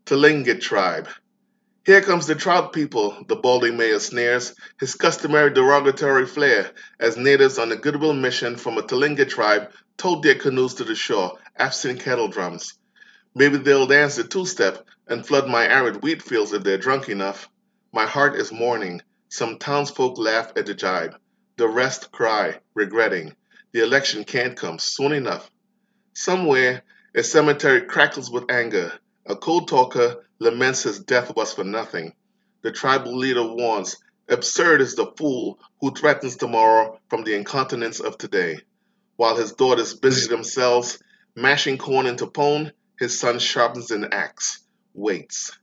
Tlingit tribe. Here comes the trout people, the balding mayor sneers, his customary derogatory flair, as natives on a goodwill mission from a Tlingit tribe towed their canoes to the shore, absent kettle drums. Maybe they'll dance the two-step and flood my arid wheat fields if they're drunk enough. My heart is mourning. Some townsfolk laugh at the jibe. The rest cry, regretting. The election can't come soon enough. Somewhere, a cemetery crackles with anger. A code talker laments his death was for nothing. The tribal leader warns, absurd is the fool who threatens tomorrow from the incontinence of today. While his daughters busy themselves mashing corn into pone, his son sharpens an axe, waits.